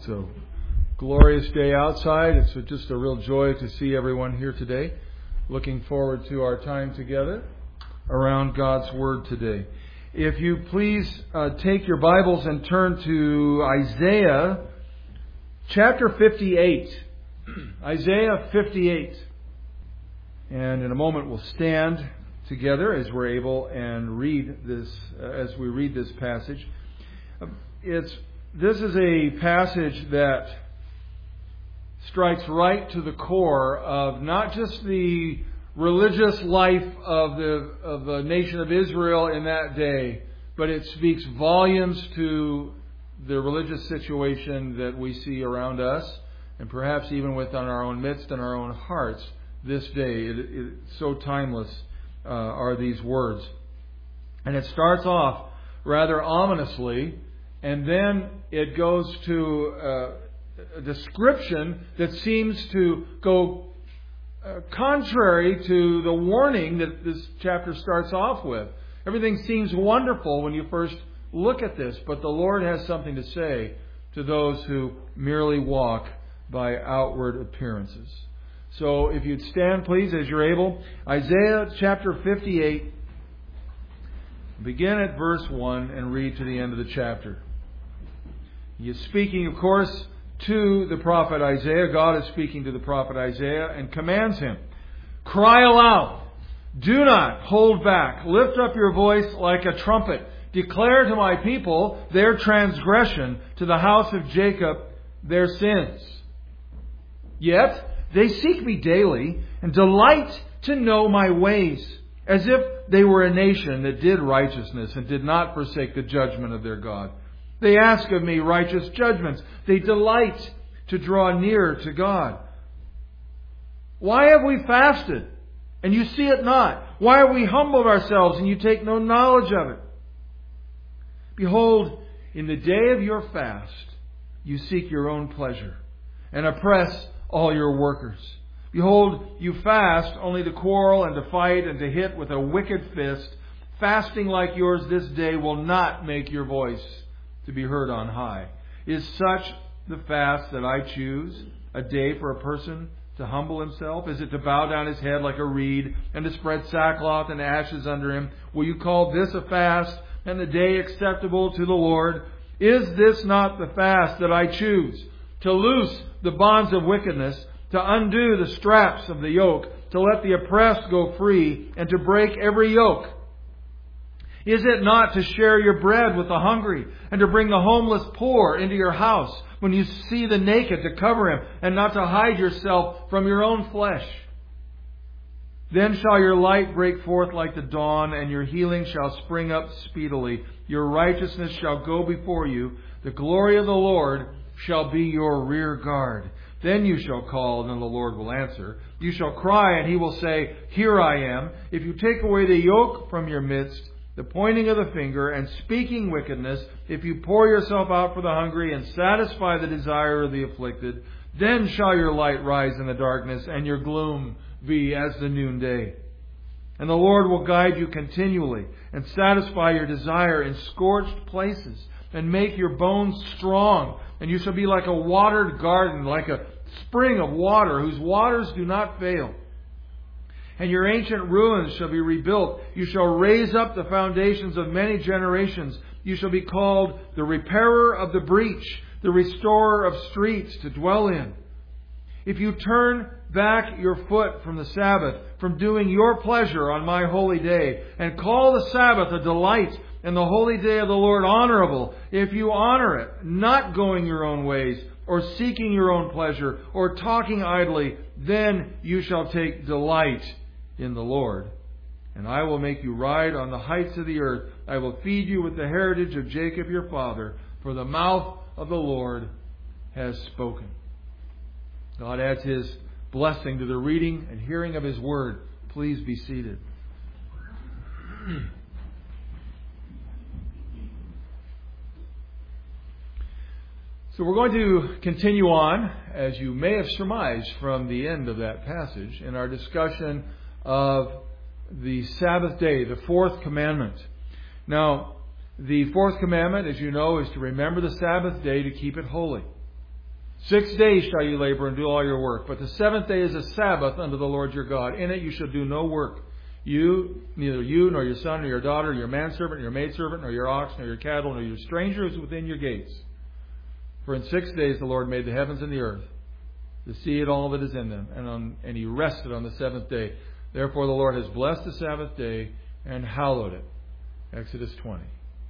It's a glorious day outside. It's just a real joy to see everyone here today. Looking forward to our time together around God's Word today. If you please take your Bibles and turn to Isaiah chapter 58. Isaiah 58. And in a moment we'll stand together as we're able and read this, as we read this passage. This is a passage that strikes right to the core of not just the religious life of the nation of Israel in that day, but it speaks volumes to the religious situation that we see around us, and perhaps even within our own midst and our own hearts this day. It's so timeless are these words. And it starts off rather ominously, and then it goes to a description that seems to go contrary to the warning that this chapter starts off with. Everything seems wonderful when you first look at this, but the Lord has something to say to those who merely walk by outward appearances. So if you'd stand, please, as you're able. Isaiah chapter 58. Begin at verse 1 and read to the end of the chapter. He is speaking, of course, to the prophet Isaiah. God is speaking to the prophet Isaiah and commands him, "Cry aloud. Do not hold back. Lift up your voice like a trumpet. Declare to my people their transgression, to the house of Jacob their sins. Yet they seek me daily and delight to know my ways, as if they were a nation that did righteousness and did not forsake the judgment of their God. They ask of me righteous judgments. They delight to draw near to God. Why have we fasted, and you see it not? Why have we humbled ourselves, and you take no knowledge of it? Behold, in the day of your fast, you seek your own pleasure, and oppress all your workers. Behold, you fast only to quarrel and to fight and to hit with a wicked fist. Fasting like yours this day will not make your voice to be heard on high. Is such the fast that I choose, a day for a person to humble himself? Is it to bow down his head like a reed and to spread sackcloth and ashes under him? Will you call this a fast and the day acceptable to the Lord? Is this not the fast that I choose? To loose the bonds of wickedness, to undo the straps of the yoke, to let the oppressed go free, and to break every yoke. Is it not to share your bread with the hungry, and to bring the homeless poor into your house, when you see the naked to cover him, and not to hide yourself from your own flesh? Then shall your light break forth like the dawn, and your healing shall spring up speedily. Your righteousness shall go before you. The glory of the Lord shall be your rear guard. Then you shall call, and the Lord will answer. You shall cry, and He will say, Here I am. If you take away the yoke from your midst, the pointing of the finger, and speaking wickedness, if you pour yourself out for the hungry, and satisfy the desire of the afflicted, then shall your light rise in the darkness, and your gloom be as the noonday. And the Lord will guide you continually, and satisfy your desire in scorched places, and make your bones strong. And you shall be like a watered garden, like a spring of water, whose waters do not fail. And your ancient ruins shall be rebuilt. You shall raise up the foundations of many generations. You shall be called the repairer of the breach, the restorer of streets to dwell in. If you turn back your foot from the Sabbath, from doing your pleasure on my holy day, and call the Sabbath a delight, and the holy day of the Lord honorable, if you honor it, not going your own ways, or seeking your own pleasure, or talking idly, then you shall take delight in the Lord. And I will make you ride on the heights of the earth. I will feed you with the heritage of Jacob your father, for the mouth of the Lord has spoken. God adds His blessing to the reading and hearing of His word. Please be seated. So we're going to continue on, as you may have surmised from the end of that passage, in our discussion of the Sabbath day, the fourth commandment. Now, the fourth commandment, as you know, is to remember the Sabbath day to keep it holy. 6 days shall you labor and do all your work, but the seventh day is a Sabbath unto the Lord your God. In it you shall do no work. Neither you, nor your son, nor your daughter, your manservant, nor your maidservant, nor your ox, nor your cattle, nor your stranger who is within your gates. For in 6 days the Lord made the heavens and the earth, the sea and all that is in them, and He rested on the seventh day. Therefore the Lord has blessed the Sabbath day and hallowed it. Exodus 20.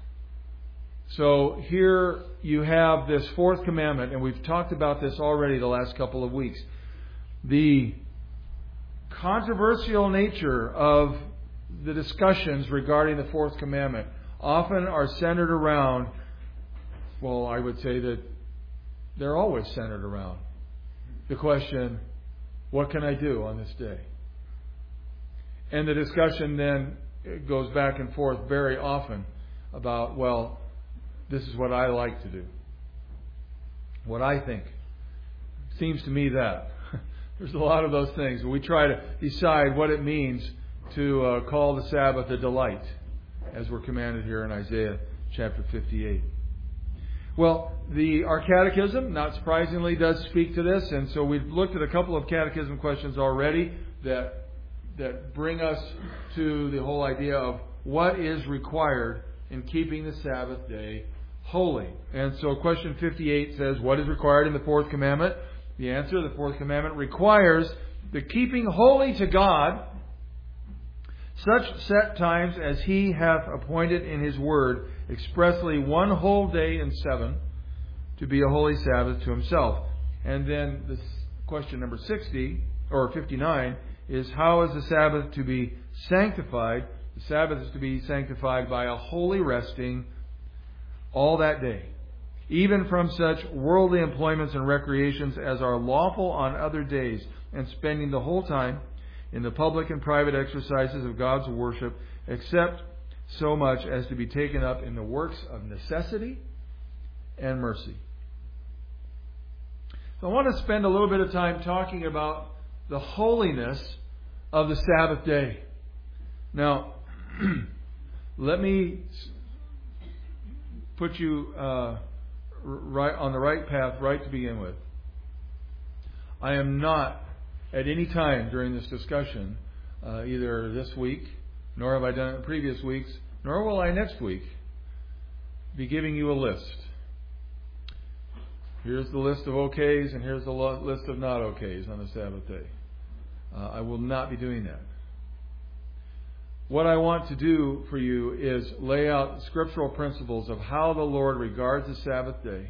So here you have this fourth commandment, and we've talked about this already the last couple of weeks. The controversial nature of the discussions regarding the fourth commandment often are centered around, well, I would say that they're always centered around the question, what can I do on this day? And the discussion then goes back and forth very often about, well, this is what I like to do. What I think. Seems to me that. There's a lot of those things. We try to decide what it means to call the Sabbath a delight, as we're commanded here in Isaiah chapter 58. Well, our catechism, not surprisingly, does speak to this. And so we've looked at a couple of catechism questions already that bring us to the whole idea of what is required in keeping the Sabbath day holy. And so question 58 says, what is required in the fourth commandment? The answer, the fourth commandment requires the keeping holy to God such set times as He hath appointed in His word, expressly one whole day in 7, to be a holy Sabbath to Himself. And then this question number 60, or 59, is how is the Sabbath to be sanctified? The Sabbath is to be sanctified by a holy resting all that day, even from such worldly employments and recreations as are lawful on other days, and spending the whole time in the public and private exercises of God's worship, except so much as to be taken up in the works of necessity and mercy. So I want to spend a little bit of time talking about the holiness of the Sabbath day. Now, let me put you right on the right path right to begin with. I am not at any time during this discussion, either this week, nor have I done it in previous weeks, nor will I next week, be giving you a list. Here's the list of okays and here's the list of not okays on the Sabbath day. I will not be doing that. What I want to do for you is lay out scriptural principles of how the Lord regards the Sabbath day.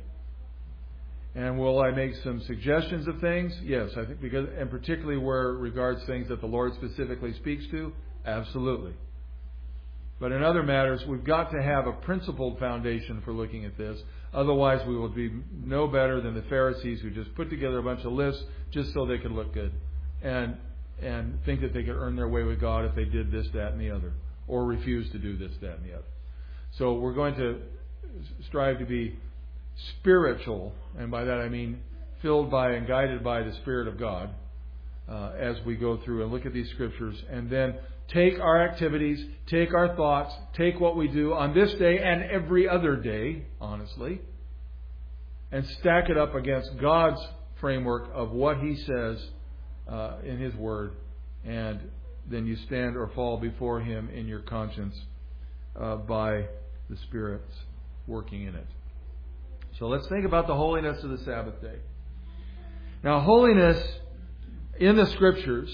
And will I make some suggestions of things? Yes, I think and particularly where it regards things that the Lord specifically speaks to? Absolutely. But in other matters, we've got to have a principled foundation for looking at this. Otherwise, we will be no better than the Pharisees who just put together a bunch of lists just so they could look good. And think that they could earn their way with God if they did this, that, and the other. Or refuse to do this, that, and the other. So we're going to strive to be spiritual, and by that I mean filled by and guided by the Spirit of God as we go through and look at these scriptures, and then take our activities, take our thoughts, take what we do on this day and every other day, honestly, and stack it up against God's framework of what He says in His Word, and then you stand or fall before Him in your conscience by the Spirit's working in it. So let's think about the holiness of the Sabbath day. Now, holiness in the Scriptures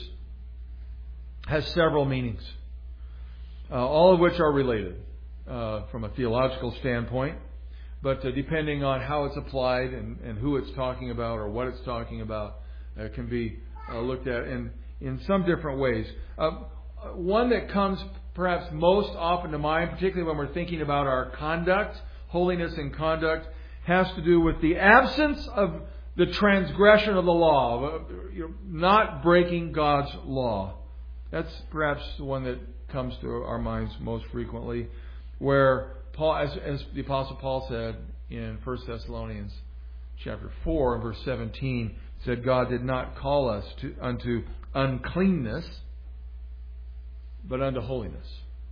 has several meanings, all of which are related from a theological standpoint, but depending on how it's applied and who it's talking about or what it's talking about, it can be looked at in some different ways. One that comes perhaps most often to mind, particularly when we're thinking about our conduct, holiness in conduct, has to do with the absence of the transgression of the law, not breaking God's law. That's perhaps the one that comes to our minds most frequently, where Paul, as the Apostle Paul said in 1 Thessalonians chapter 4 and verse 17, said God did not call us unto uncleanness, but unto holiness.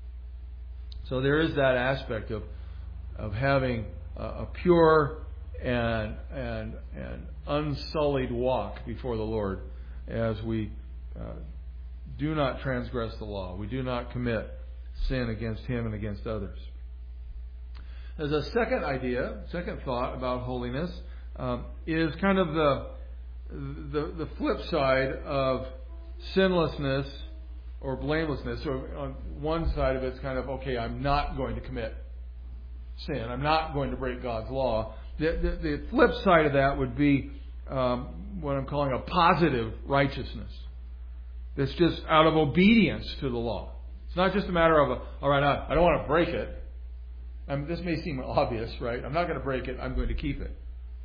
So there is that aspect of having a pure and unsullied walk before the Lord as we do not transgress the law. We do not commit sin against Him and against others. There's a second thought about holiness, is kind of the flip side of sinlessness or blamelessness. So on one side of it's kind of, okay, I'm not going to commit sin. I'm not going to break God's law. The flip side of that would be what I'm calling a positive righteousness. That's just out of obedience to the law. It's not just a matter of, all right, I don't want to break it. This may seem obvious, right? I'm not going to break it. I'm going to keep it.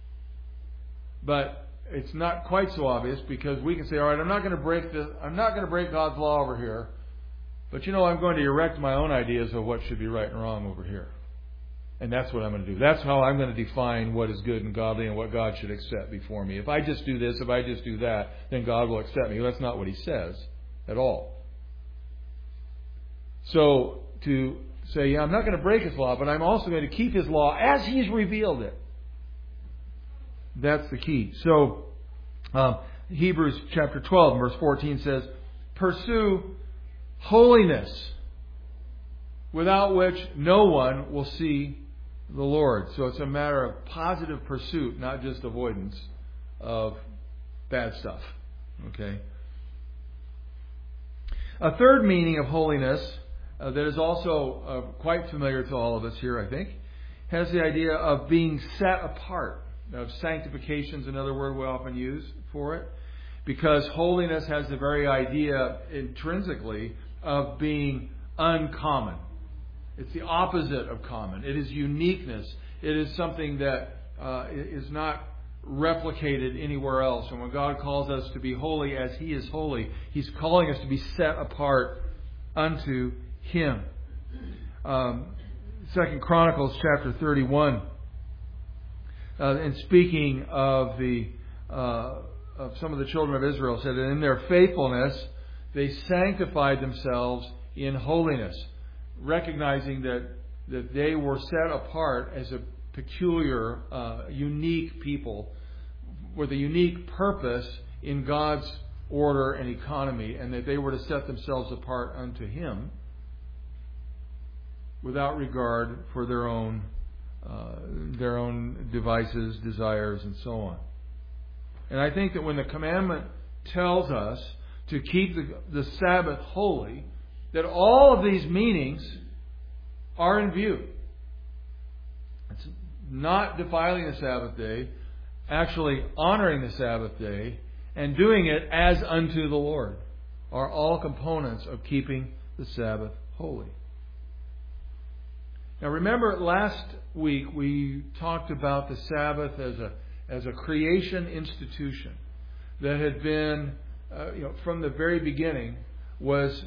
But it's not quite so obvious, because we can say, all right, I'm not going to break God's law over here. But I'm going to erect my own ideas of what should be right and wrong over here. And that's what I'm going to do. That's how I'm going to define what is good and godly and what God should accept before me. If I just do this, if I just do that, then God will accept me. Well, that's not what He says at all. So to say, I'm not going to break His law, but I'm also going to keep His law as He's revealed it. That's the key. So Hebrews chapter 12, verse 14 says, pursue holiness, without which no one will see the Lord. So it's a matter of positive pursuit, not just avoidance of bad stuff. Okay. A third meaning of holiness that is also quite familiar to all of us here, I think, has the idea of being set apart. Of sanctification is another word we often use for it, because holiness has the very idea intrinsically of being uncommon. It's the opposite of common. It is uniqueness. It is something that is not replicated anywhere else. And when God calls us to be holy as He is holy, He's calling us to be set apart unto Him. 2 Chronicles chapter 31, and speaking of of some of the children of Israel, said that in their faithfulness they sanctified themselves in holiness, recognizing that they were set apart as a peculiar, unique people with a unique purpose in God's order and economy, and that they were to set themselves apart unto Him without regard for their own devices, desires, and so on. And I think that when the commandment tells us to keep the Sabbath holy, that all of these meanings are in view. It's not defiling the Sabbath day, actually honoring the Sabbath day, and doing it as unto the Lord are all components of keeping the Sabbath holy. Now remember, last week we talked about the Sabbath as a creation institution that had been, from the very beginning, was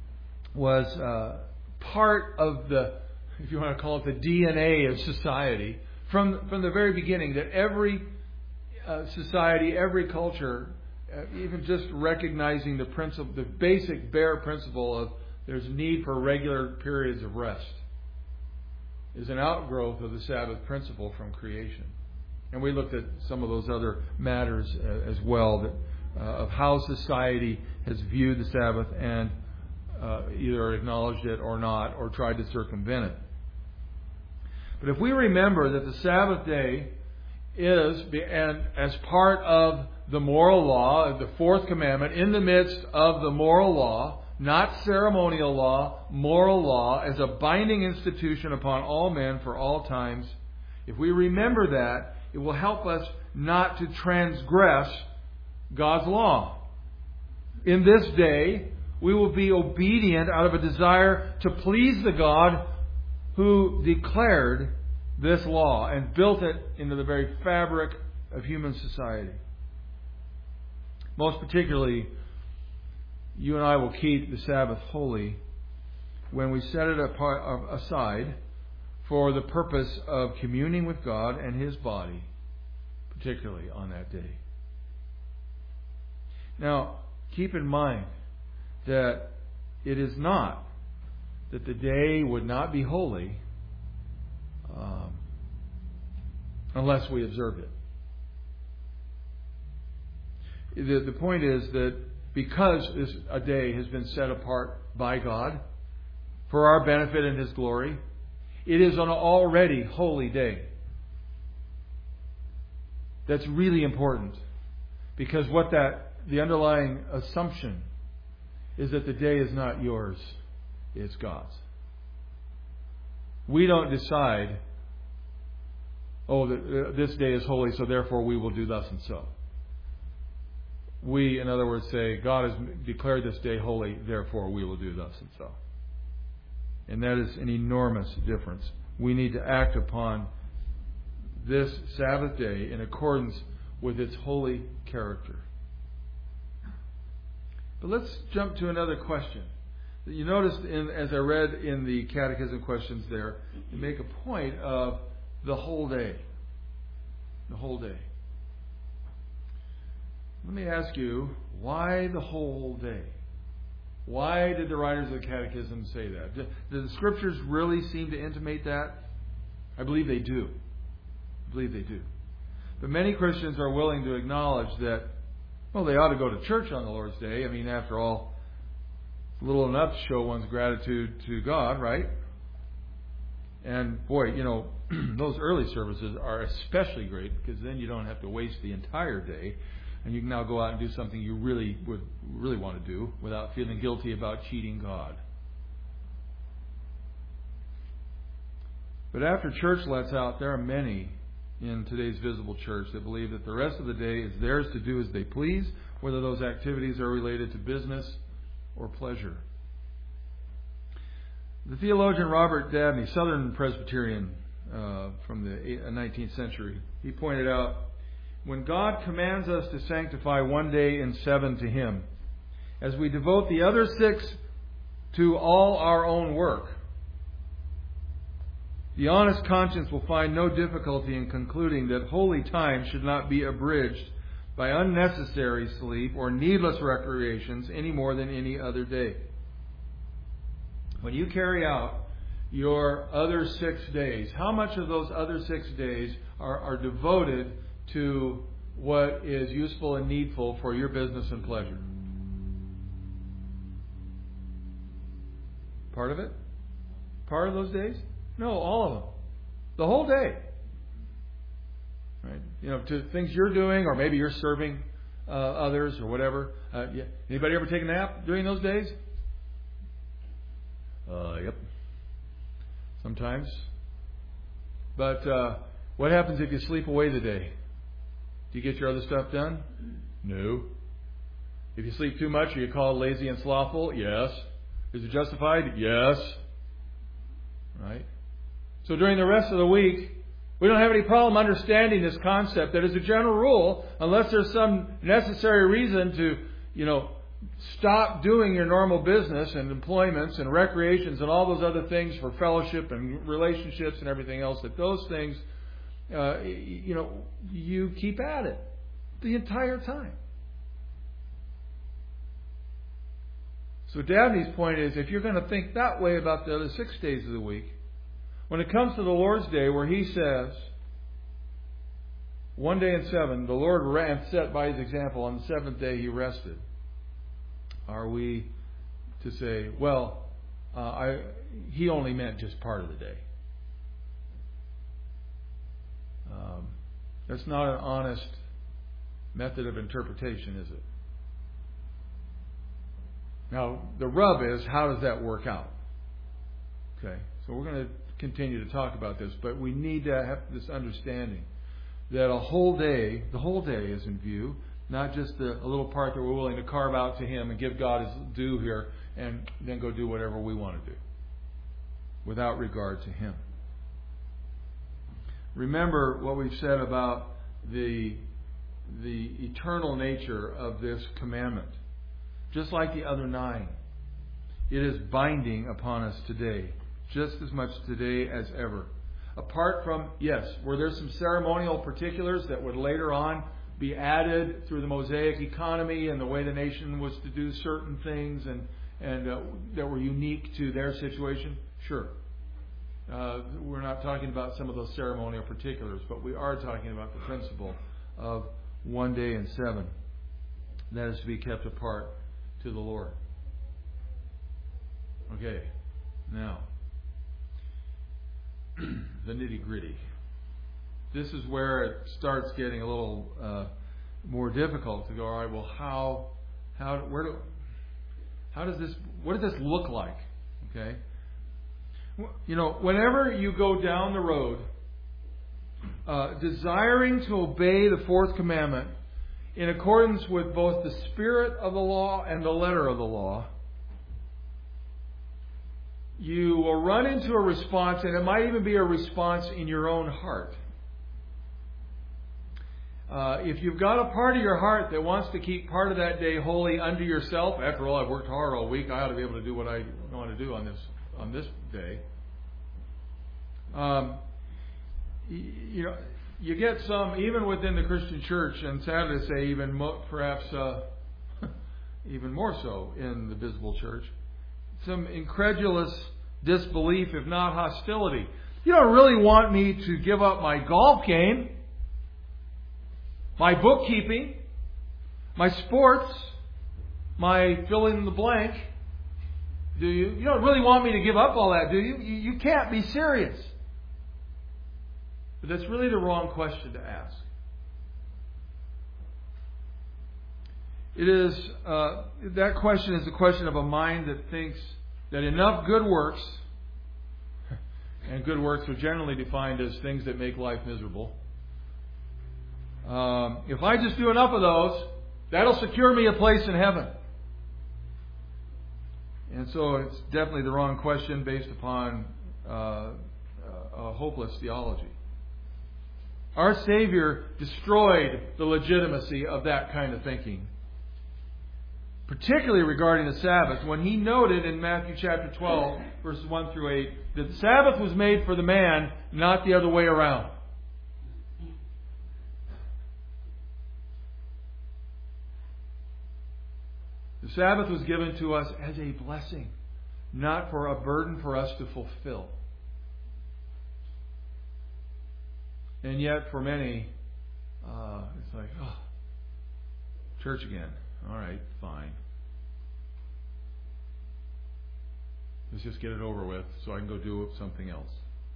part of the, if you want to call it, the DNA of society. From the very beginning, that every society, every culture, even just recognizing the principle, the basic bare principle of there's need for regular periods of rest, is an outgrowth of the Sabbath principle from creation. And we looked at some of those other matters as well, that of how society has viewed the Sabbath and either acknowledged it or not, or tried to circumvent it. But if we remember that the Sabbath day is, and as part of the moral law, the fourth commandment, in the midst of the moral law, not ceremonial law, moral law, as a binding institution upon all men for all times, if we remember that, it will help us not to transgress God's law. In this day, we will be obedient out of a desire to please the God who declared this law and built it into the very fabric of human society. Most particularly, you and I will keep the Sabbath holy when we set it aside for the purpose of communing with God and His body, particularly on that day. Now, keep in mind that it is not that the day would not be holy unless we observe it. the point is that because a day has been set apart by God for our benefit and His glory, it is an already holy day. That's really important, because the underlying assumption is that the day is not yours, it's God's. We don't decide, this day is holy, so therefore we will do thus and so. We, in other words, say, God has declared this day holy, therefore we will do thus and so. And that is an enormous difference. We need to act upon this Sabbath day in accordance with its holy character. But let's jump to another question. You noticed as I read in the catechism questions there, you make a point of the whole day. The whole day. Let me ask you, why the whole day? Why did the writers of the Catechism say that? Do the Scriptures really seem to intimate that? I believe they do. But many Christians are willing to acknowledge that, they ought to go to church on the Lord's Day. I mean, after all, it's little enough to show one's gratitude to God, right? And boy, those early services are especially great, because then you don't have to waste the entire day. And you can now go out and do something you really want to do without feeling guilty about cheating God. But after church lets out, there are many in today's visible church that believe that the rest of the day is theirs to do as they please, whether those activities are related to business or pleasure. The theologian Robert Dabney, Southern Presbyterian from the 19th century, he pointed out, when God commands us to sanctify one day in 7 to Him, as we devote the other 6 to all our own work, the honest conscience will find no difficulty in concluding that holy time should not be abridged by unnecessary sleep or needless recreations any more than any other day. When you carry out your other 6 days, how much of those other 6 days are devoted to what is useful and needful for your business and pleasure? Part of it? Part of those days? No, all of them. The whole day. Right? To things you're doing, or maybe you're serving others or whatever. Anybody ever take a nap during those days? Yep. Sometimes. But what happens if you sleep away the day? Do you get your other stuff done? No. If you sleep too much, are you called lazy and slothful? Yes. Is it justified? Yes. Right? So during the rest of the week, we don't have any problem understanding this concept that as a general rule, unless there's some necessary reason to, stop doing your normal business and employments and recreations and all those other things for fellowship and relationships and everything else, that those things, you keep at it the entire time. So Dabney's point is, if you're going to think that way about the other 6 days of the week, when it comes to the Lord's Day, where He says, one day in 7, the Lord set by His example, on the 7th day He rested. Are we to say, He only meant just part of the day? That's not an honest method of interpretation, is it? Now, the rub is, how does that work out? Okay, so we're going to continue to talk about this, but we need to have this understanding that the whole day is in view, not just a little part that we're willing to carve out to Him and give God His due here and then go do whatever we want to do without regard to Him. Remember what we've said about the eternal nature of this commandment. Just like the other 9, it is binding upon us today, just as much today as ever. Apart from, were there some ceremonial particulars that would later on be added through the Mosaic economy and the way the nation was to do certain things and that were unique to their situation? Sure. We're not talking about some of those ceremonial particulars, but we are talking about the principle of one day in 7. And that is to be kept apart to the Lord. Okay, now, the nitty-gritty. This is where it starts getting a little more difficult to go, all right, well, what does this look like? Okay? Whenever you go down the road, desiring to obey the fourth commandment in accordance with both the spirit of the law and the letter of the law, you will run into a response, and it might even be a response in your own heart. If you've got a part of your heart that wants to keep part of that day holy unto yourself, after all, I've worked hard all week, I ought to be able to do what I want to do on this day. You get some, even within the Christian church, and sad to say, perhaps even more so in the visible church, some incredulous disbelief, if not hostility. You don't really want me to give up my golf game, my bookkeeping, my sports, my fill in the blank, do you? You don't really want me to give up all that, do you? You can't be serious. But that's really the wrong question to ask. It is that question is a question of a mind that thinks that enough good works, and good works are generally defined as things that make life miserable. If I just do enough of those, that'll secure me a place in heaven. And so it's definitely the wrong question based upon a hopeless theology. Our Savior destroyed the legitimacy of that kind of thinking, particularly regarding the Sabbath, when He noted in Matthew chapter 12, verses 1 through 8, that the Sabbath was made for the man, not the other way around. The Sabbath was given to us as a blessing, not for a burden for us to fulfill. And yet, for many, it's like, church again. All right, fine. Let's just get it over with so I can go do something else.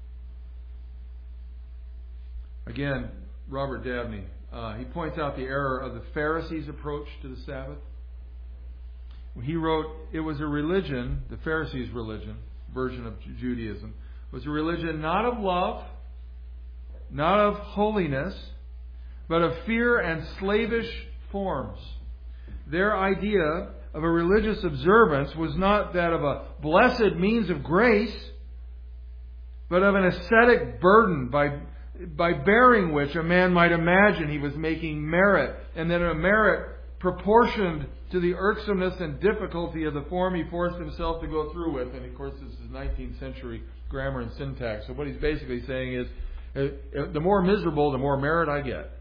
Again, Robert Dabney, he points out the error of the Pharisees' approach to the Sabbath. He wrote, it was a religion, the Pharisees' religion, version of Judaism, was a religion not of love, not of holiness, but of fear and slavish forms. Their idea of a religious observance was not that of a blessed means of grace, but of an ascetic burden by bearing which a man might imagine he was making merit, and then a merit proportioned to the irksomeness and difficulty of the form he forced himself to go through with. And of course, this is 19th century grammar and syntax. So what he's basically saying is, the more miserable, the more merit I get.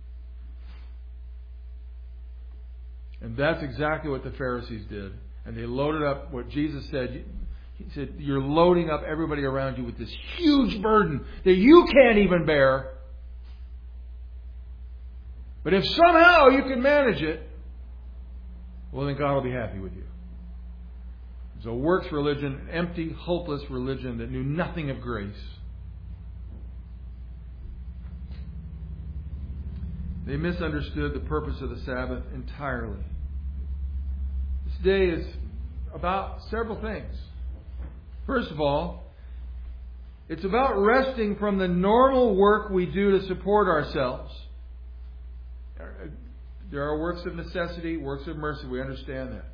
And that's exactly what the Pharisees did. And they loaded up what Jesus said. He said, you're loading up everybody around you with this huge burden that you can't even bear. But if somehow you can manage it, well, then God will be happy with you. It's a works religion, an empty, hopeless religion that knew nothing of grace. They misunderstood the purpose of the Sabbath entirely. This day is about several things. First of all, it's about resting from the normal work we do to support ourselves. There are works of necessity, works of mercy. We understand that.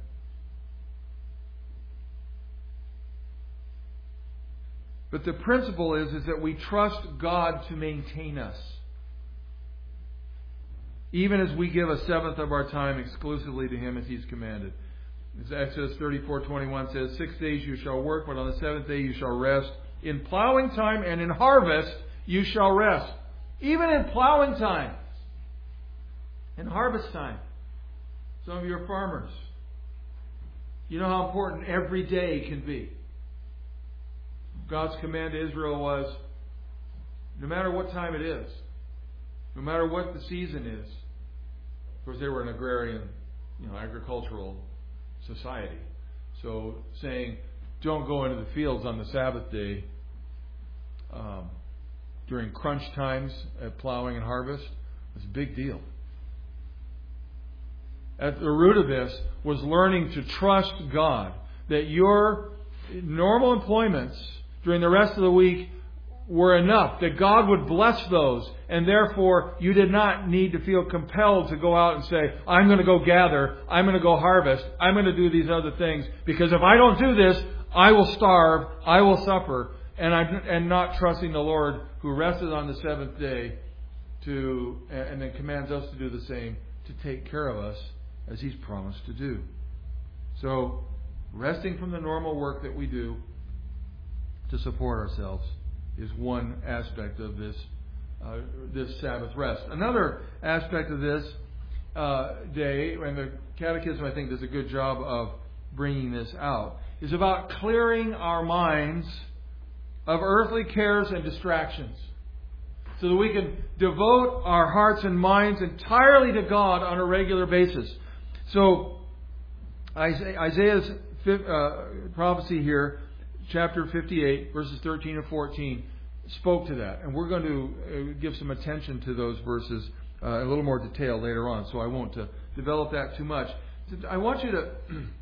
But the principle is that we trust God to maintain us. Even as we give a seventh of our time exclusively to Him as He's commanded. As Exodus 34:21 says, 6 days you shall work, but on the seventh day you shall rest. In plowing time and in harvest you shall rest. Even in plowing time. In harvest time. Some of you are farmers. You know how important every day can be. God's command to Israel was, no matter what time it is, no matter what the season is. Of course, they were an agrarian agricultural society. So saying, don't go into the fields on the Sabbath day during crunch times at plowing and harvest was a big deal. At the root of this was learning to trust God, that your normal employments during the rest of the week were enough, that God would bless those, and therefore you did not need to feel compelled to go out and say, I'm going to go gather, I'm going to go harvest, I'm going to do these other things, because if I don't do this, I will starve, I will suffer, and not trusting the Lord who rested on the seventh day and then commands us to do the same, to take care of us as He's promised to do. So, resting from the normal work that we do to support ourselves is one aspect of this Sabbath rest. Another aspect of this day, and the Catechism I think does a good job of bringing this out, is about clearing our minds of earthly cares and distractions, so that we can devote our hearts and minds entirely to God on a regular basis. So, Isaiah's prophecy here, chapter 58, verses 13 and 14, spoke to that. And we're going to give some attention to those verses in a little more detail later on, so I won't develop that too much. I want you to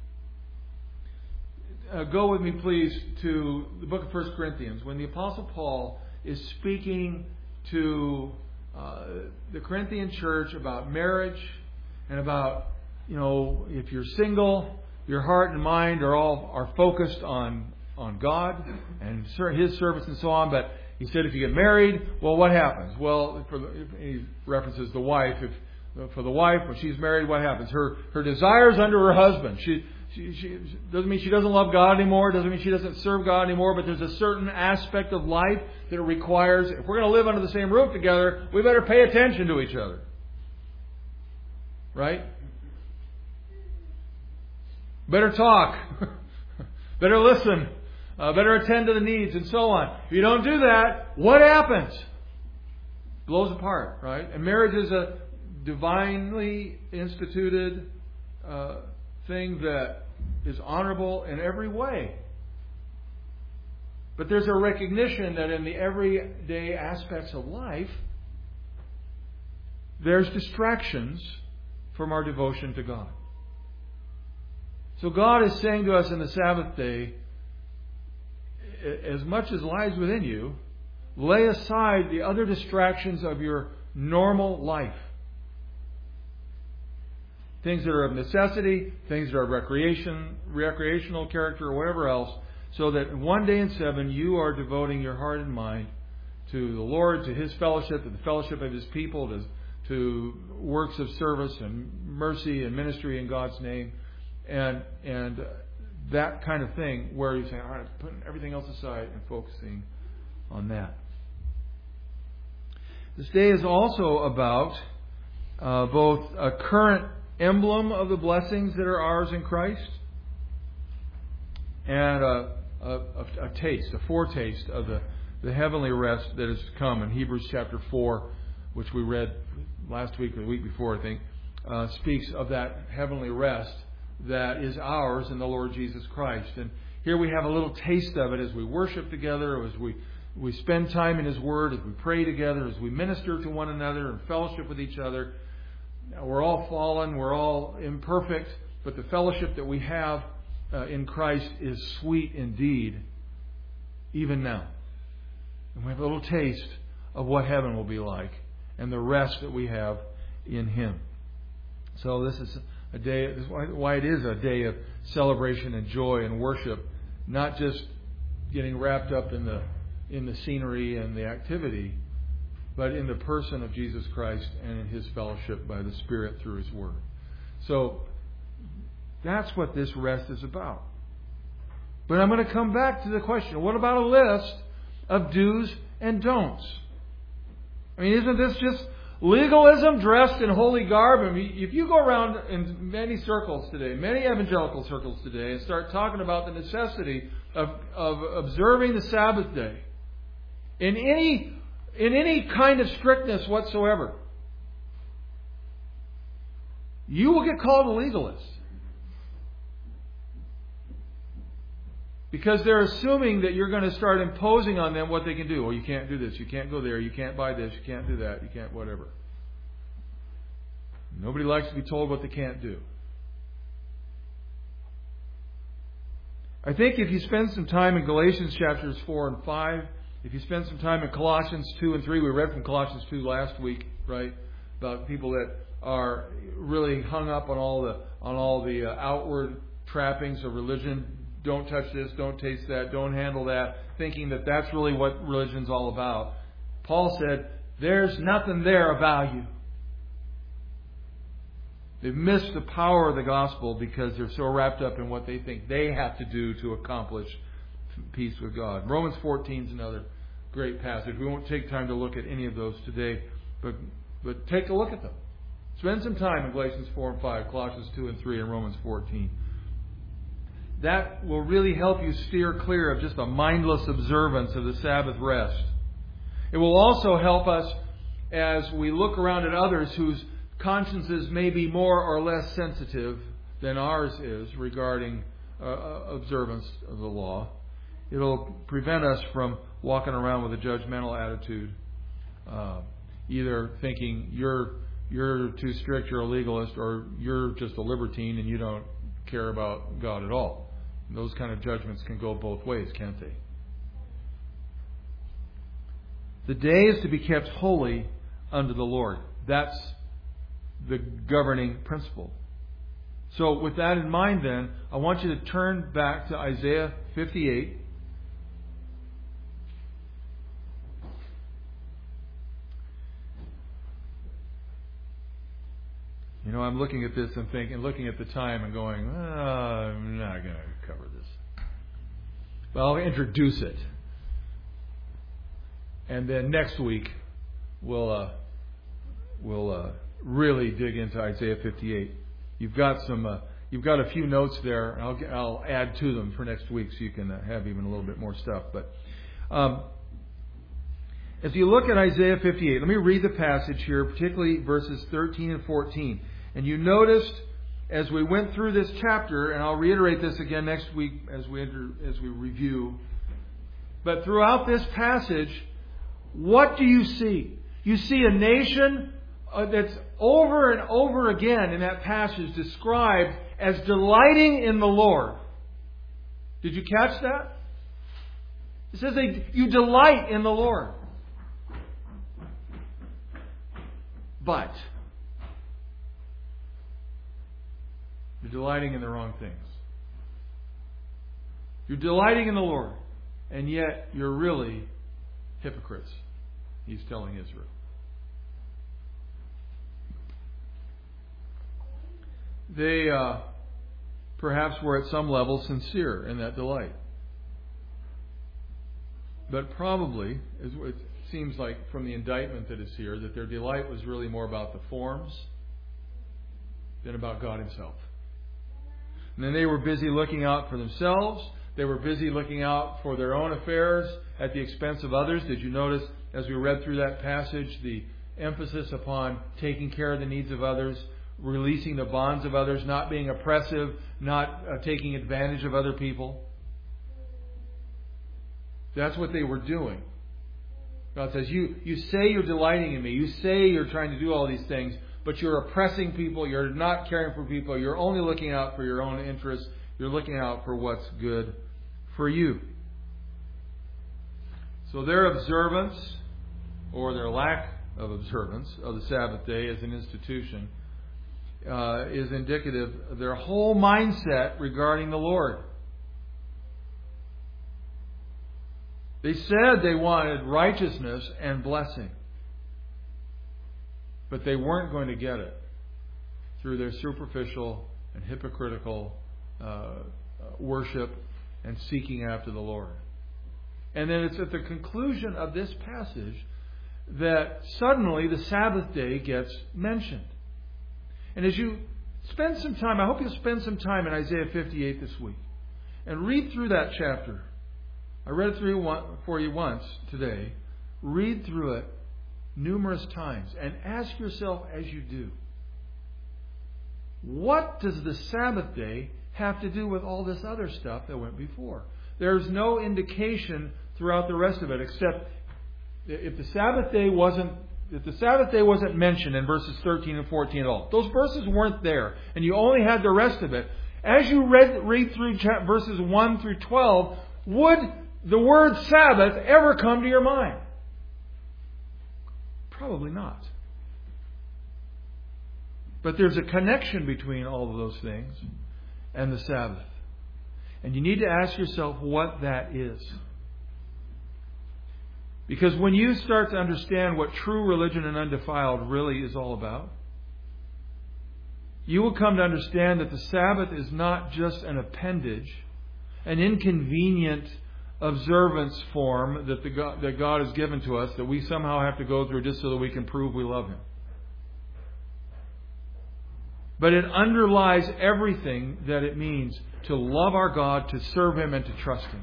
go with me, please, to the book of 1 Corinthians, when the Apostle Paul is speaking to the Corinthian church about marriage and about, if you're single, your heart and mind are focused on God and His service and so on. But he said, if you get married, well, what happens? Well, he references the wife. For the wife, when she's married, what happens? Her desires under her husband. She doesn't mean she doesn't love God anymore. Doesn't mean she doesn't serve God anymore. But there's a certain aspect of life that it requires. If we're going to live under the same roof together, we better pay attention to each other. Right? Better talk. Better listen. Better attend to the needs and so on. If you don't do that, what happens? Blows apart, right? And marriage is a divinely instituted thing that is honorable in every way. But there's a recognition that in the everyday aspects of life, there's distractions from our devotion to God. So God is saying to us in the Sabbath day, as much as lies within you, lay aside the other distractions of your normal life. Things that are of necessity, things that are of recreational character or whatever else, so that one day in 7 you are devoting your heart and mind to the Lord, to His fellowship, to the fellowship of His people, to works of service and mercy and ministry in God's name, and that kind of thing, where you say, all right, putting everything else aside and focusing on that. This day is also about both a current emblem of the blessings that are ours in Christ and a taste, a foretaste of the heavenly rest that is to come. In Hebrews chapter 4, which we read last week or the week before, I think, speaks of that heavenly rest that is ours in the Lord Jesus Christ. And here we have a little taste of it as we worship together, as we spend time in His Word, as we pray together, as we minister to one another and fellowship with each other. Now, we're all fallen, we're all imperfect, but the fellowship that we have in Christ is sweet indeed, even now. And we have a little taste of what heaven will be like and the rest that we have in Him. So this is a day, this is why it is a day of celebration and joy and worship, not just getting wrapped up in the scenery and the activity, but in the person of Jesus Christ and in His fellowship by the Spirit through His Word. So that's what this rest is about. But I'm going to come back to the question, what about a list of do's and don'ts? I mean, isn't this just legalism dressed in holy garb? I mean, if you go around in many circles today, many evangelical circles today, and start talking about the necessity of observing the Sabbath day in any kind of strictness whatsoever, you will get called a legalist. Because they're assuming that you're going to start imposing on them what they can do. Well, you can't do this, you can't go there, you can't buy this, you can't do that, you can't whatever. Nobody likes to be told what they can't do. I think if you spend some time in Galatians chapters 4 and 5, if you spend some time in Colossians 2 and 3, we read from Colossians 2 last week, right? About people that are really hung up on all the outward trappings of religion. Don't touch this, don't taste that, don't handle that, thinking that that's really what religion's all about. Paul said, there's nothing there of value. They've missed the power of the gospel because they're so wrapped up in what they think they have to do to accomplish peace with God. Romans 14 is another great passage. We won't take time to look at any of those today, but take a look at them. Spend some time in Galatians 4 and 5, Colossians 2 and 3, and Romans 14. That will really help you steer clear of just a mindless observance of the Sabbath rest. It will also help us as we look around at others whose consciences may be more or less sensitive than ours is regarding observance of the law. It'll prevent us from walking around with a judgmental attitude, either thinking you're too strict, you're a legalist, or you're just a libertine and you don't care about God at all. Those kind of judgments can go both ways, can't they? The day is to be kept holy unto the Lord. That's the governing principle. So with that in mind then, I want you to turn back to Isaiah 58. You know, I'm looking at this and looking at the time and going, I'm not going to cover this. But I'll introduce it. And then next week, we'll really dig into Isaiah 58. You've got a few notes there. I'll add to them for next week so you can have even a little bit more stuff. But as you look at Isaiah 58, let me read the passage here, particularly verses 13 and 14. And you noticed as we went through this chapter, and I'll reiterate this again next week as we review, but throughout this passage, what do you see? You see a nation that's over and over again in that passage described as delighting in the Lord. Did you catch that? It says you delight in the Lord. But you're delighting in the wrong things. You're delighting in the Lord, and yet you're really hypocrites, He's telling Israel. They perhaps were at some level sincere in that delight. But probably, it seems like from the indictment that is here, that their delight was really more about the forms than about God Himself. And then they were busy looking out for themselves. They were busy looking out for their own affairs at the expense of others. Did you notice, as we read through that passage, the emphasis upon taking care of the needs of others, releasing the bonds of others, not being oppressive, not taking advantage of other people? That's what they were doing. God says, you say you're delighting in me. You say you're trying to do all these things, but you're oppressing people. You're not caring for people. You're only looking out for your own interests. You're looking out for what's good for you. So their observance, or their lack of observance, of the Sabbath day as an institution is indicative of their whole mindset regarding the Lord. They said they wanted righteousness and blessing, but they weren't going to get it through their superficial and hypocritical worship and seeking after the Lord. And then it's at the conclusion of this passage that suddenly the Sabbath day gets mentioned. And as you spend some time, I hope you'll spend some time in Isaiah 58 this week and read through that chapter. I read it through for you once today. Read through it numerous times and ask yourself as you do, what does the Sabbath day have to do with all this other stuff that went before? There's no indication throughout the rest of it, except if the Sabbath day wasn't mentioned in verses 13 and 14 at all. Those verses weren't there, and you only had the rest of it. As you read through verses 1 through 12, would the word Sabbath ever come to your mind? Probably not. But there's a connection between all of those things and the Sabbath. And you need to ask yourself what that is. Because when you start to understand what true religion and undefiled really is all about, you will come to understand that the Sabbath is not just an appendage, an inconvenient observance form that God has given to us that we somehow have to go through just so that we can prove we love Him. But it underlies everything that it means to love our God, to serve Him, and to trust Him.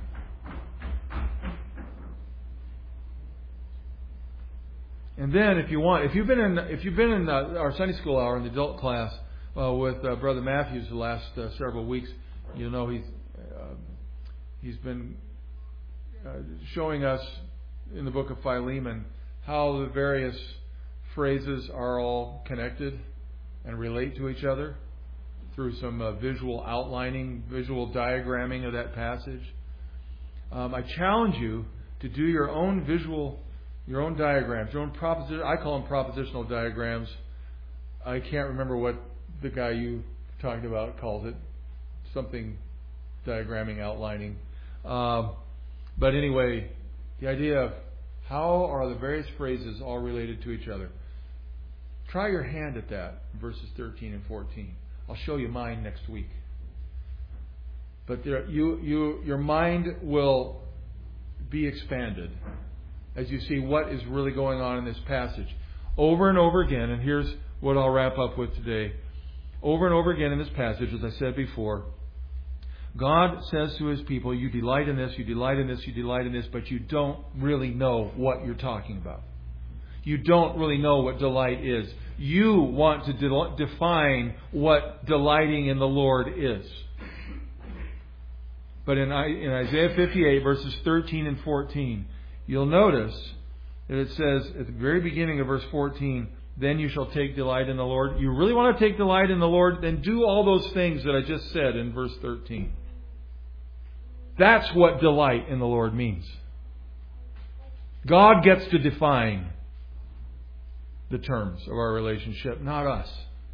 And then, if you've been in our Sunday school hour in the adult class with Brother Matthews the last several weeks, you know he's been showing us in the book of Philemon how the various phrases are all connected and relate to each other through some visual outlining, visual diagramming of that passage. I challenge you to do your own diagrams, your own I call them propositional diagrams. I can't remember what the guy you talked about calls it. Something diagramming, outlining. But anyway, the idea of how are the various phrases all related to each other. Try your hand at that, verses 13 and 14. I'll show you mine next week. But your mind will be expanded as you see what is really going on in this passage. Over and over again, and here's what I'll wrap up with today. Over and over again in this passage, as I said before, God says to His people, you delight in this, you delight in this, you delight in this, but you don't really know what you're talking about. You don't really know what delight is. You want to define what delighting in the Lord is. But in Isaiah 58, verses 13 and 14, you'll notice that it says at the very beginning of verse 14, then you shall take delight in the Lord. You really want to take delight in the Lord? Then do all those things that I just said in verse 13. That's what delight in the Lord means. God gets to define the terms of our relationship, not us.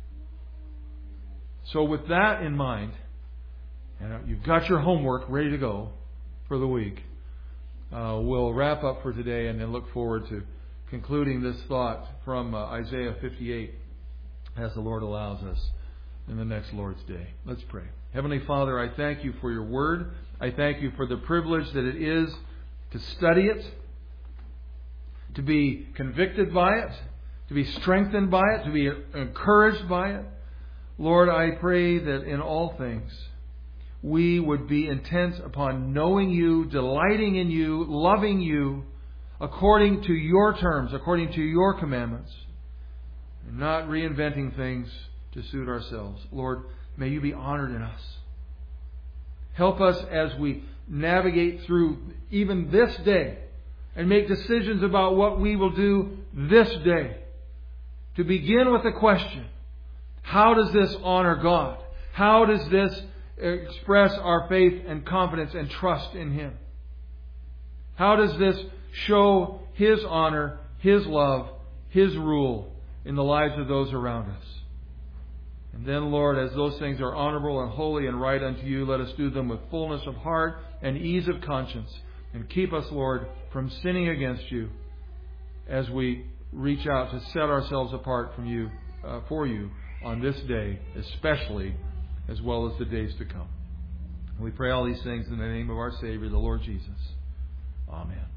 So with that in mind, and you've got your homework ready to go for the week, we'll wrap up for today and then look forward to concluding this thought from Isaiah 58 as the Lord allows us in the next Lord's Day. Let's pray. Heavenly Father, I thank you for your word. I thank you for the privilege that it is to study it, to be convicted by it, to be strengthened by it, to be encouraged by it. Lord, I pray that in all things we would be intent upon knowing you, delighting in you, loving you according to your terms, according to your commandments, and not reinventing things to suit ourselves. Lord, may you be honored in us. Help us as we navigate through even this day and make decisions about what we will do this day. To begin with the question, how does this honor God? How does this express our faith and confidence and trust in Him? How does this show His honor, His love, His rule in the lives of those around us? And then, Lord, as those things are honorable and holy and right unto you, let us do them with fullness of heart and ease of conscience. And keep us, Lord, from sinning against you as we reach out to set ourselves apart from you, for you on this day, especially, as well as the days to come. We pray all these things in the name of our Savior, the Lord Jesus. Amen.